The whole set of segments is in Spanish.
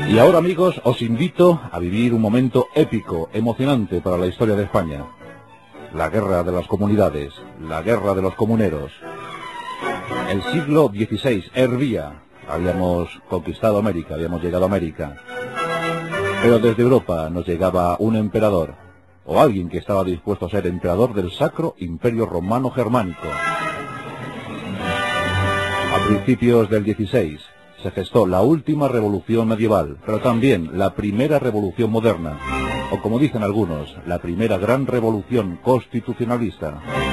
Y ahora, amigos, os invito a vivir un momento épico, emocionante para la historia de España. La guerra de las comunidades, la guerra de los comuneros. El siglo XVI hervía. Habíamos conquistado América, habíamos llegado a América. Pero desde Europa nos llegaba un emperador, o alguien que estaba dispuesto a ser emperador del Sacro Imperio Romano Germánico. A principios del XVI se gestó la última revolución medieval, pero también la primera revolución moderna, o como dicen algunos, la primera gran revolución constitucionalista.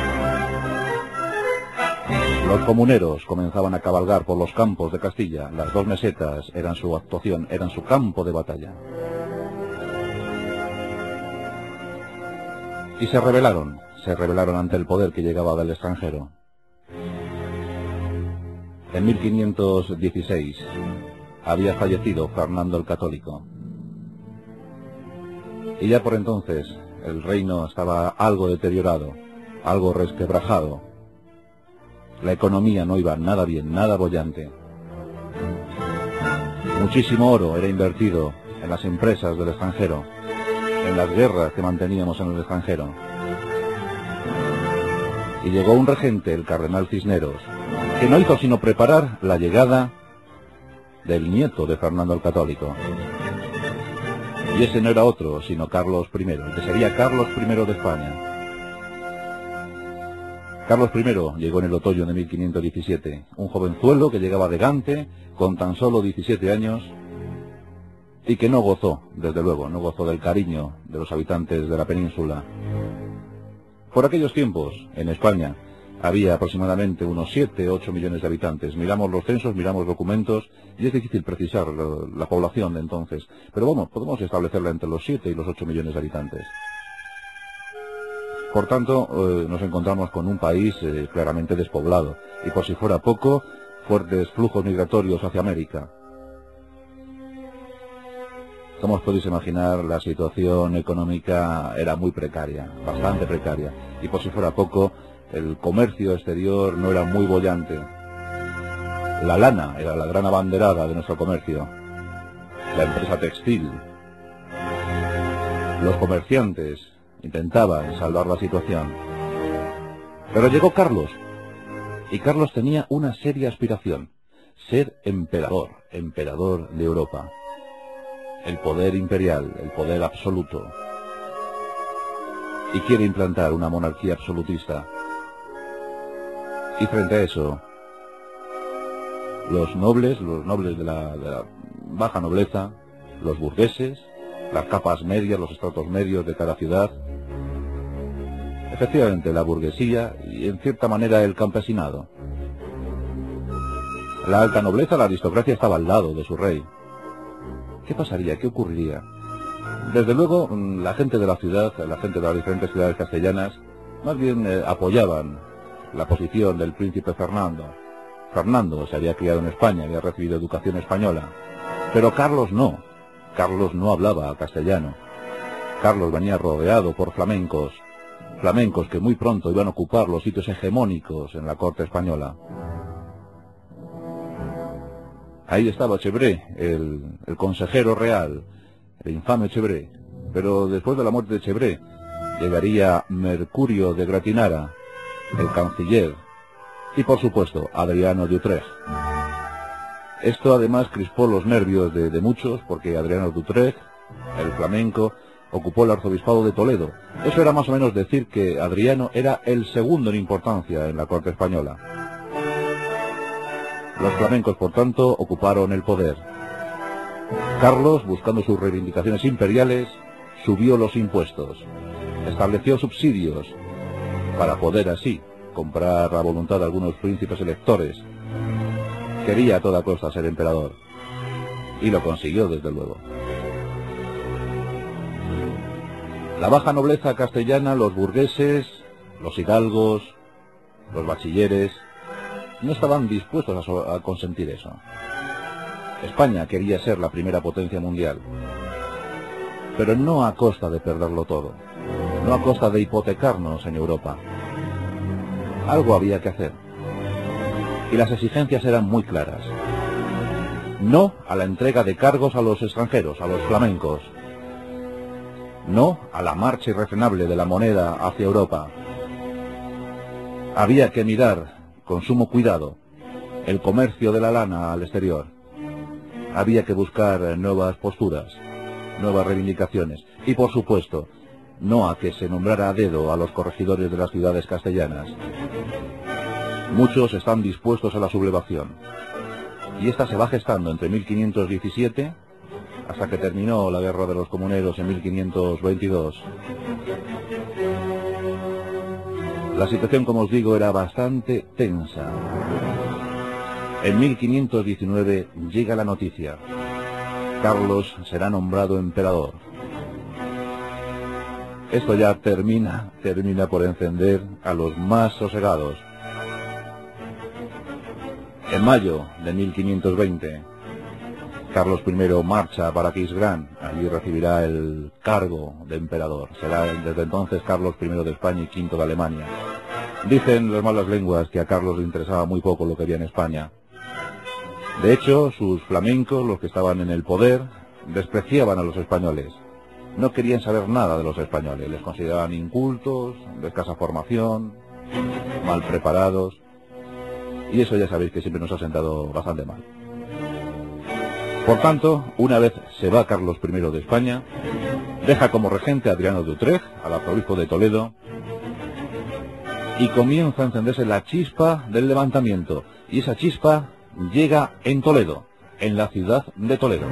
Los comuneros comenzaban a cabalgar por los campos de Castilla. Las dos mesetas eran su actuación, eran su campo de batalla. Y se rebelaron ante el poder que llegaba del extranjero. En 1516 había fallecido Fernando el Católico. Y ya por entonces el reino estaba algo deteriorado, algo resquebrajado. La economía no iba nada bien, nada boyante. Muchísimo oro era invertido en las empresas del extranjero, en las guerras que manteníamos en el extranjero. Y llegó un regente, el cardenal Cisneros, que no hizo sino preparar la llegada del nieto de Fernando el Católico. Y ese no era otro, sino Carlos I, que sería Carlos I de España. Carlos I llegó en el otoño de 1517, un jovenzuelo que llegaba de Gante, con tan solo 17 años, y que no gozó, desde luego, no gozó del cariño de los habitantes de la península. Por aquellos tiempos, en España, había aproximadamente unos 7 o 8 millones de habitantes. Miramos los censos, miramos documentos, y es difícil precisar la población de entonces. Pero bueno, podemos establecerla entre los 7 y los 8 millones de habitantes. Por tanto, nos encontramos con un país claramente despoblado, y por si fuera poco, fuertes flujos migratorios hacia América. Como os podéis imaginar, la situación económica era muy precaria, bastante precaria, y por si fuera poco, el comercio exterior no era muy boyante. La lana era la gran abanderada de nuestro comercio, la empresa textil. Los comerciantes intentaban salvar la situación. Pero llegó Carlos, y Carlos tenía una seria aspiración: ser emperador de Europa. El poder imperial, el poder absoluto. Y quiere implantar una monarquía absolutista. Y frente a eso, los nobles de la baja nobleza, los burgueses, las capas medias, los estratos medios de cada ciudad, efectivamente la burguesía y en cierta manera el campesinado. La alta nobleza, la aristocracia, estaba al lado de su rey. ¿Qué pasaría? ¿Qué ocurriría? Desde luego, la gente de la ciudad, la gente de las diferentes ciudades castellanas, más bien apoyaban la posición del príncipe Fernando. Fernando se había criado en España, había recibido educación española. Pero Carlos no hablaba castellano. Carlos venía rodeado por flamencos que muy pronto iban a ocupar los sitios hegemónicos en la corte española. Ahí estaba Chevreul, el consejero real, el infame Chevreul. Pero después de la muerte de Chevreul, llegaría Mercurio de Gratinara, el canciller, y por supuesto Adriano de Utrecht. Esto además crispó los nervios de muchos, porque Adriano de Utrecht, el flamenco, ocupó el arzobispado de Toledo. Eso era más o menos decir que Adriano era el segundo en importancia en la corte española. Los flamencos, por tanto, ocuparon el poder. Carlos, buscando sus reivindicaciones imperiales, subió los impuestos, estableció subsidios, para poder así comprar la voluntad de algunos príncipes electores. Quería a toda costa ser emperador, y lo consiguió desde luego. La baja nobleza castellana, los burgueses, los hidalgos, los bachilleres, no estaban dispuestos a consentir eso. España quería ser la primera potencia mundial, pero no a costa de perderlo todo, no a costa de hipotecarnos en Europa. Algo había que hacer, y las exigencias eran muy claras. No a la entrega de cargos a los extranjeros, a los flamencos. No a la marcha irrefrenable de la moneda hacia Europa. Había que mirar con sumo cuidado el comercio de la lana al exterior. Había que buscar nuevas posturas, nuevas reivindicaciones y, por supuesto, no a que se nombrara a dedo a los corregidores de las ciudades castellanas. Muchos están dispuestos a la sublevación, y esta se va gestando entre 1517 hasta que terminó la Guerra de los Comuneros en 1522. La situación, como os digo, era bastante tensa. En 1519 llega la noticia. Carlos será nombrado emperador. Esto ya termina por encender a los más sosegados. En mayo de 1520, Carlos I marcha para Aquisgrán. Allí recibirá el cargo de emperador. Será desde entonces Carlos I de España y V de Alemania. Dicen las malas lenguas que a Carlos le interesaba muy poco lo que había en España. De hecho, sus flamencos, los que estaban en el poder, despreciaban a los españoles. No querían saber nada de los españoles. Les consideraban incultos, de escasa formación, mal preparados. Y eso ya sabéis que siempre nos ha sentado bastante mal. Por tanto, una vez se va Carlos I de España, deja como regente a Adriano de Utrecht, al arzobispo de Toledo, y comienza a encenderse la chispa del levantamiento. Y esa chispa llega en Toledo, en la ciudad de Toledo.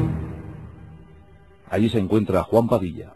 Allí se encuentra Juan Padilla.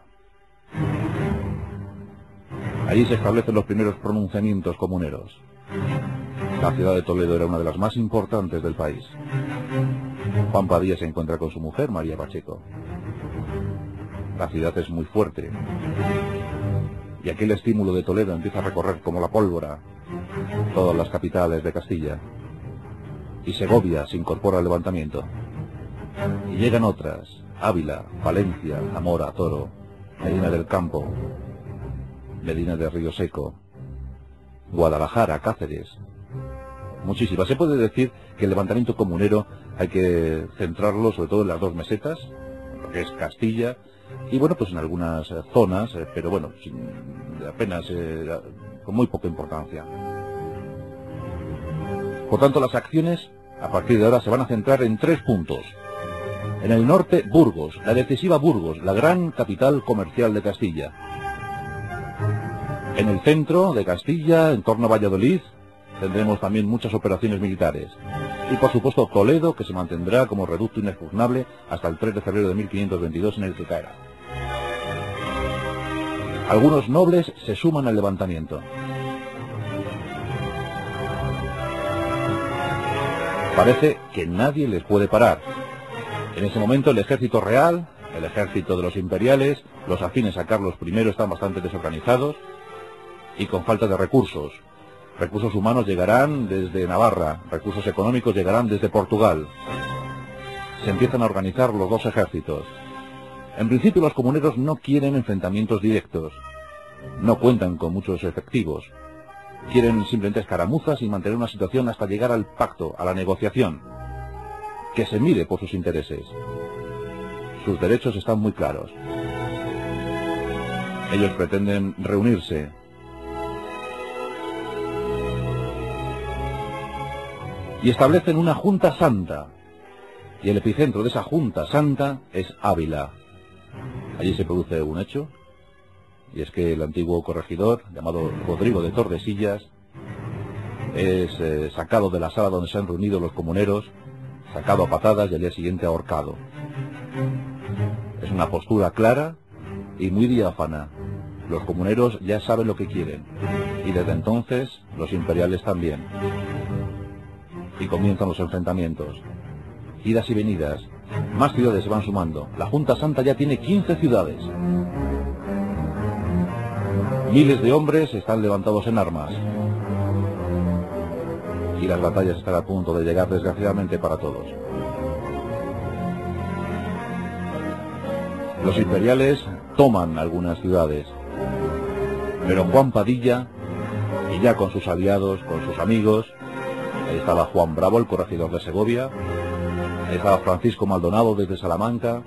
Allí se establecen los primeros pronunciamientos comuneros. La ciudad de Toledo era una de las más importantes del país. Juan Padilla se encuentra con su mujer, María Pacheco. La ciudad es muy fuerte. Y aquel estímulo de Toledo empieza a recorrer como la pólvora todas las capitales de Castilla. Y Segovia se incorpora al levantamiento. Y llegan otras: Ávila, Valencia, Zamora, Toro, Medina del Campo, Medina de Río Seco, Guadalajara, Cáceres. Muchísimas. Se puede decir que el levantamiento comunero hay que centrarlo sobre todo en las dos mesetas, lo que es Castilla, y bueno, pues en algunas zonas, pero bueno, apenas, con muy poca importancia. Por tanto, las acciones a partir de ahora se van a centrar en 3 puntos. En el norte, Burgos, la decisiva Burgos, la gran capital comercial de Castilla. En el centro de Castilla, en torno a Valladolid, tendremos también muchas operaciones militares. Y por supuesto Toledo, que se mantendrá como reducto inexpugnable hasta el 3 de febrero de 1522, en el que caerá. Algunos nobles se suman al levantamiento. Parece que nadie les puede parar. En ese momento el ejército real, el ejército de los imperiales, los afines a Carlos I están bastante desorganizados y con falta de recursos. Recursos humanos llegarán desde Navarra, recursos económicos llegarán desde Portugal. Se empiezan a organizar los dos ejércitos. En principio los comuneros no quieren enfrentamientos directos, no cuentan con muchos efectivos. Quieren simplemente escaramuzas y mantener una situación hasta llegar al pacto, a la negociación. Que se mire por sus intereses. Sus derechos están muy claros. Ellos pretenden reunirse. Y establecen una Junta Santa. Y el epicentro de esa Junta Santa es Ávila. Allí se produce un hecho. Y es que el antiguo corregidor, llamado Rodrigo de Tordesillas, es sacado de la sala donde se han reunido los comuneros, sacado a patadas y al día siguiente ahorcado. Es una postura clara y muy diáfana. Los comuneros ya saben lo que quieren, y desde entonces los imperiales también. Y comienzan los enfrentamientos. Idas y venidas. Más ciudades se van sumando. La Junta Santa ya tiene 15 ciudades. Miles de hombres están levantados en armas. Y las batallas están a punto de llegar, desgraciadamente para todos. Los imperiales toman algunas ciudades. Pero Juan Padilla, y ya con sus aliados, con sus amigos, ahí estaba Juan Bravo, el corregidor de Segovia, Ahí estaba Francisco Maldonado desde Salamanca.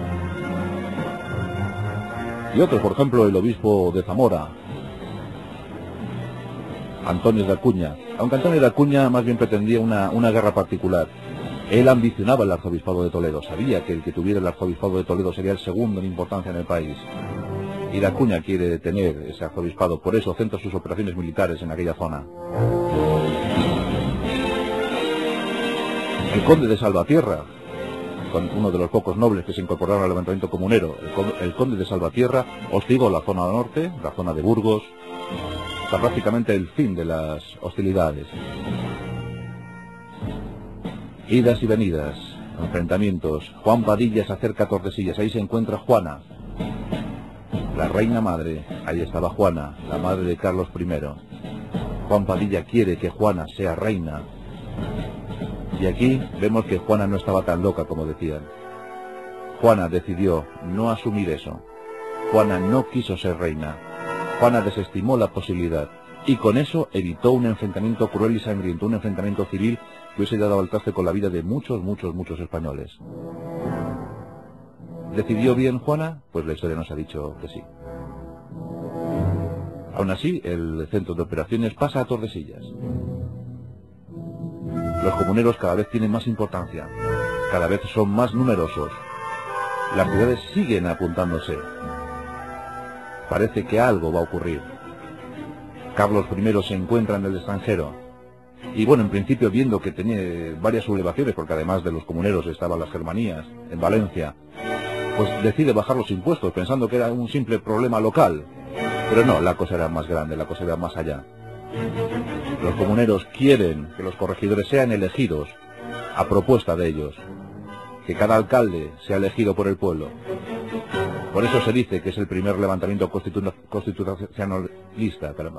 Y otros, por ejemplo, el obispo de Zamora, Antonio de Acuña. Aunque Antonio de Acuña más bien pretendía una guerra particular. Él ambicionaba el arzobispado de Toledo, sabía que el que tuviera el arzobispado de Toledo sería el segundo en importancia en el país. Y de Acuña quiere tener ese arzobispado, por eso centra sus operaciones militares en aquella zona. El conde de Salvatierra, uno de los pocos nobles que se incorporaron al levantamiento comunero, el conde de Salvatierra hostigó la zona norte, la zona de Burgos, hasta prácticamente el fin de las hostilidades. Idas y venidas, enfrentamientos. Juan Padilla se acerca a Tordesillas, ahí se encuentra Juana, la reina madre. Ahí estaba Juana, la madre de Carlos I. Juan Padilla quiere que Juana sea reina. Y aquí vemos que Juana no estaba tan loca como decían. Juana decidió no asumir eso. Juana no quiso ser reina. Juana desestimó la posibilidad. Y con eso evitó un enfrentamiento cruel y sangriento, un enfrentamiento civil que hubiese dado al traste con la vida de muchos españoles. ¿Decidió bien Juana? Pues la historia nos ha dicho que sí. Aún así, el centro de operaciones pasa a Tordesillas. Los comuneros cada vez tienen más importancia, cada vez son más numerosos. Las ciudades siguen apuntándose. Parece que algo va a ocurrir. Carlos I se encuentra en el extranjero. Y bueno, en principio viendo que tenía varias sublevaciones, porque además de los comuneros estaban las germanías, en Valencia, pues decide bajar los impuestos, pensando que era un simple problema local. Pero no, la cosa era más grande, la cosa era más allá. Los comuneros quieren que los corregidores sean elegidos a propuesta de ellos, que cada alcalde sea elegido por el pueblo. Por eso se dice que es el primer levantamiento constitucionalista, caramba.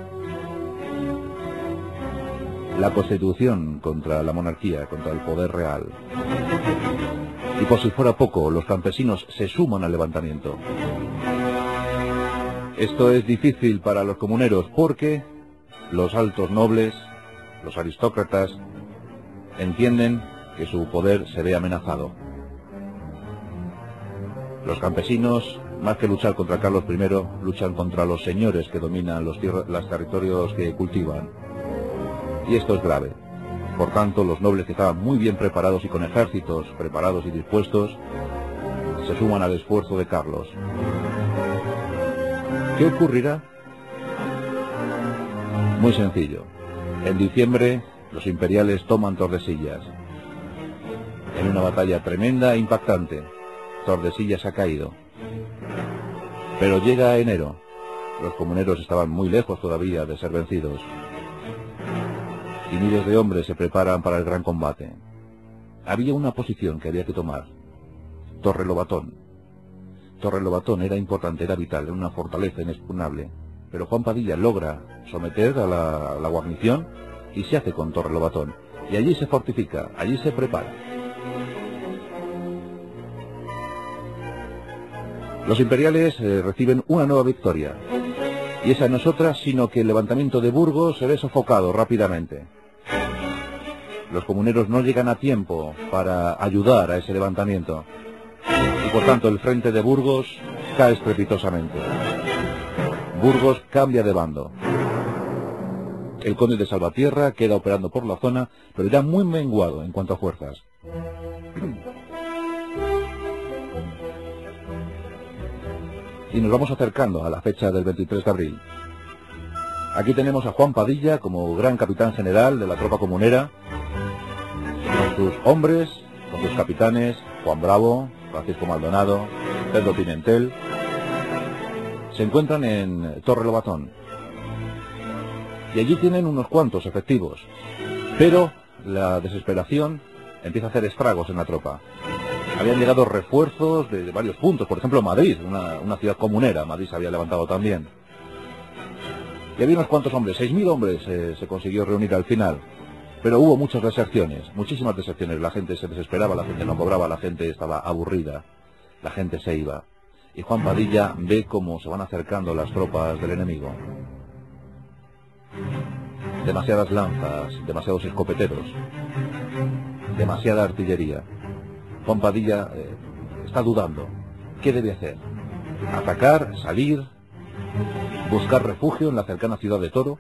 La Constitución contra la monarquía, contra el poder real. Y por si fuera poco, los campesinos se suman al levantamiento. Esto es difícil para los comuneros porque los altos nobles, los aristócratas, entienden que su poder se ve amenazado. Los campesinos, más que luchar contra Carlos I, luchan contra los señores que dominan los territorios que cultivan. Y esto es grave. Por tanto, los nobles que estaban muy bien preparados y con ejércitos preparados y dispuestos, se suman al esfuerzo de Carlos. ¿Qué ocurrirá? Muy sencillo. En diciembre, los imperiales toman Tordesillas. En una batalla tremenda e impactante. Tordesillas ha caído. Pero llega enero. Los comuneros estaban muy lejos todavía de ser vencidos. Y miles de hombres se preparan para el gran combate. Había una posición que había que tomar. Torrelobatón. Torrelobatón era importante, era vital, era una fortaleza inexpugnable. Pero Juan Padilla logra someter a la guarnición y se hace con Torrelobatón. Y allí se fortifica, allí se prepara. Los imperiales reciben una nueva victoria. Y esa no es otra, sino que el levantamiento de Burgos se ve sofocado rápidamente. Los comuneros no llegan a tiempo para ayudar a ese levantamiento. Y por tanto el frente de Burgos cae estrepitosamente. Burgos cambia de bando. El conde de Salvatierra queda operando por la zona, pero ya muy menguado en cuanto a fuerzas. Y nos vamos acercando a la fecha del 23 de abril. Aquí tenemos a Juan Padilla como gran capitán general de la tropa comunera, con sus hombres, con sus capitanes, Juan Bravo, Francisco Maldonado, Pedro Pimentel. Se encuentran en Torrelobatón. Y allí tienen unos cuantos efectivos. Pero la desesperación empieza a hacer estragos en la tropa. Habían llegado refuerzos de varios puntos, por ejemplo Madrid, una ciudad comunera, Madrid se había levantado también. Y había unos cuantos hombres, 6.000 hombres se consiguió reunir al final. Pero hubo muchas deserciones, muchísimas deserciones. La gente se desesperaba, la gente no cobraba, la gente estaba aburrida, la gente se iba. Y Juan Padilla ve cómo se van acercando las tropas del enemigo. Demasiadas lanzas, demasiados escopeteros. demasiada artillería. Juan Padilla está dudando. ¿Qué debe hacer? ¿Atacar? ¿Salir? ¿Buscar refugio en la cercana ciudad de Toro?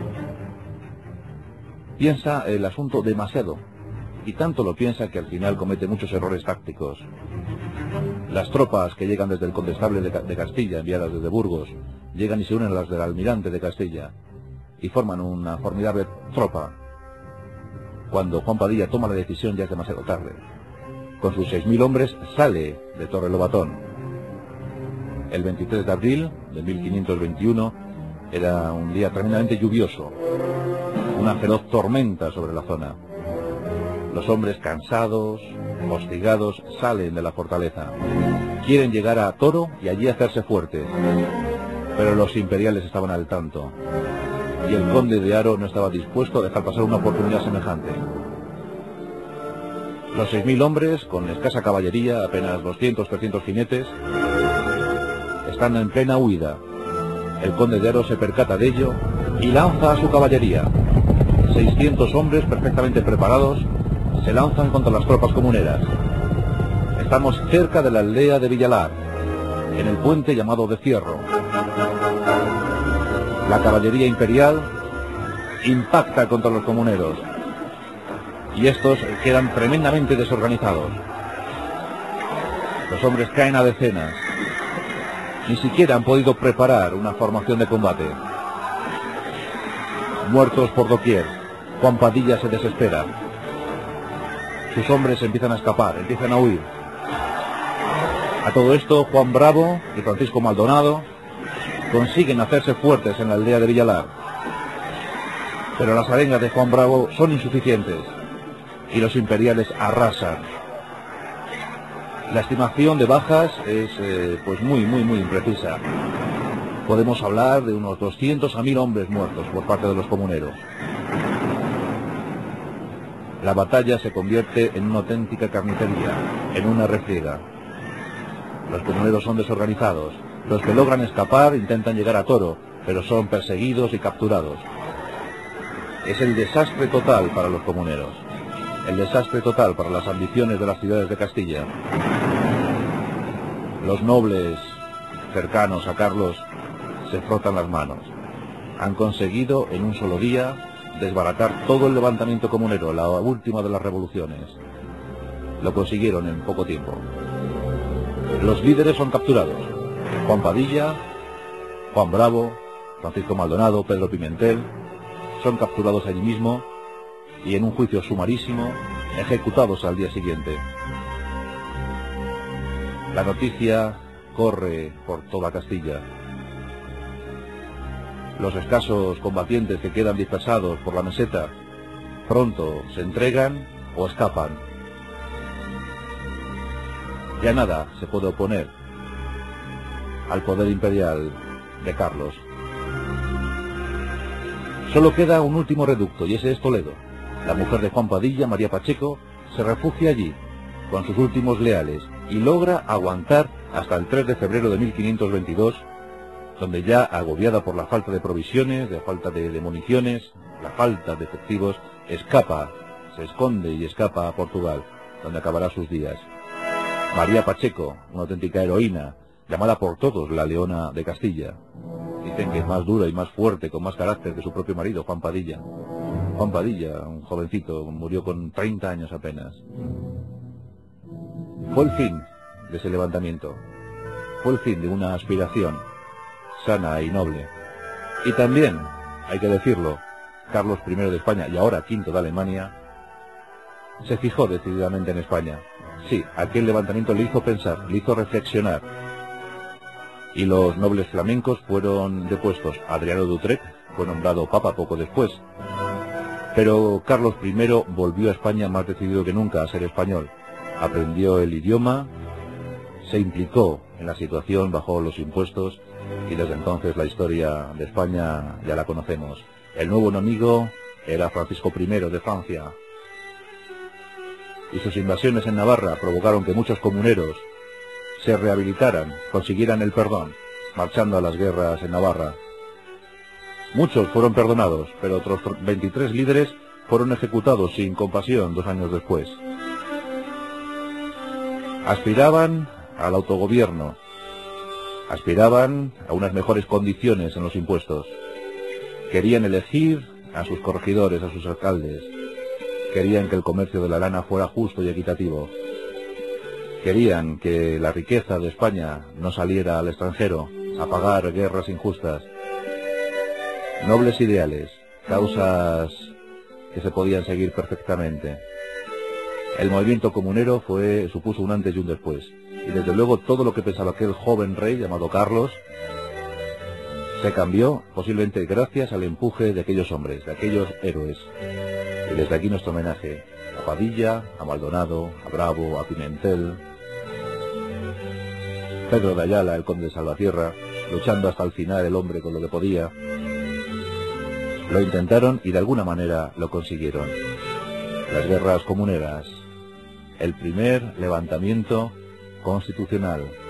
Piensa el asunto demasiado, y tanto lo piensa que al final comete muchos errores tácticos. Las tropas que llegan desde el Condestable de Castilla, enviadas desde Burgos, llegan y se unen a las del Almirante de Castilla, y forman una formidable tropa. Cuando Juan Padilla toma la decisión ya es demasiado tarde. Con sus 6.000 hombres sale de Torrelobatón. El 23 de abril de 1521 era un día tremendamente lluvioso. Una feroz tormenta sobre la zona. Los hombres cansados, hostigados, salen de la fortaleza. Quieren llegar a Toro y allí hacerse fuertes. Pero los imperiales estaban al tanto. Y el conde de Haro no estaba dispuesto a dejar pasar una oportunidad semejante. Los 6.000 hombres, con escasa caballería, apenas 200-300 jinetes, están en plena huida. El conde de Haro se percata de ello y lanza a su caballería. 600 hombres perfectamente preparados se lanzan contra las tropas comuneras. Estamos cerca de la aldea de Villalar, en el puente llamado de Fierro. La caballería imperial impacta contra los comuneros y estos quedan tremendamente desorganizados. Los hombres caen a decenas. Ni siquiera han podido preparar una formación de combate. Muertos por doquier. Juan Padilla se desespera. Sus hombres empiezan a escapar, empiezan a huir. A todo esto, Juan Bravo y Francisco Maldonado consiguen hacerse fuertes en la aldea de Villalar. Pero las arengas de Juan Bravo son insuficientes y los imperiales arrasan. La estimación de bajas es pues muy imprecisa. Podemos hablar de unos 200 a 1000 hombres muertos por parte de los comuneros. La batalla se convierte en una auténtica carnicería, en una refriega. Los comuneros son desorganizados. Los que logran escapar intentan llegar a Toro, pero son perseguidos y capturados. Es el desastre total para los comuneros. El desastre total para las ambiciones de las ciudades de Castilla. Los nobles cercanos a Carlos se frotan las manos. Han conseguido en un solo día desbaratar todo el levantamiento comunero, la última de las revoluciones. Lo consiguieron en poco tiempo. Los líderes son capturados. Juan Padilla, Juan Bravo, Francisco Maldonado, Pedro Pimentel, son capturados allí mismo y en un juicio sumarísimo, ejecutados al día siguiente. La noticia corre por toda Castilla. Los escasos combatientes que quedan dispersados por la meseta pronto se entregan o escapan. Ya nada se puede oponer al poder imperial de Carlos. Solo queda un último reducto y ese es Toledo. La mujer de Juan Padilla, María Pacheco, se refugia allí con sus últimos leales y logra aguantar hasta el 3 de febrero de 1522, donde ya agobiada por la falta de provisiones, de falta de municiones, la falta de efectivos, escapa, se esconde y escapa a Portugal, donde acabará sus días. María Pacheco, una auténtica heroína, llamada por todos la Leona de Castilla. Dicen que es más dura y más fuerte, con más carácter que su propio marido, Juan Padilla. Juan Padilla, un jovencito, murió con 30 años apenas. Fue el fin de ese levantamiento. Fue el fin de una aspiración sana y noble. Y también, hay que decirlo, Carlos I de España y ahora V de Alemania, se fijó decididamente en España. Sí, aquel levantamiento le hizo pensar, le hizo reflexionar. Y los nobles flamencos fueron depuestos. Adriano de Utrecht fue nombrado papa poco después. Pero Carlos I volvió a España más decidido que nunca a ser español. Aprendió el idioma, se implicó en la situación, bajó los impuestos, y desde entonces la historia de España ya la conocemos. El nuevo enemigo era Francisco I de Francia. Y sus invasiones en Navarra provocaron que muchos comuneros se rehabilitaran, consiguieran el perdón, marchando a las guerras en Navarra. Muchos fueron perdonados, pero otros 23 líderes fueron ejecutados sin compasión 2 años después. Aspiraban al autogobierno, aspiraban a unas mejores condiciones en los impuestos, querían elegir a sus corregidores, a sus alcaldes, querían que el comercio de la lana fuera justo y equitativo, querían que la riqueza de España no saliera al extranjero a pagar guerras injustas. Nobles ideales, causas que se podían seguir perfectamente. El movimiento comunero supuso un antes y un después. Y desde luego todo lo que pensaba aquel joven rey llamado Carlos se cambió posiblemente gracias al empuje de aquellos hombres, de aquellos héroes. Y desde aquí nuestro homenaje a Padilla, a Maldonado, a Bravo, a Pimentel, Pedro de Ayala, el conde de Salvatierra, luchando hasta el final el hombre con lo que podía. Lo intentaron y de alguna manera lo consiguieron. Las guerras comuneras, el primer levantamiento constitucional.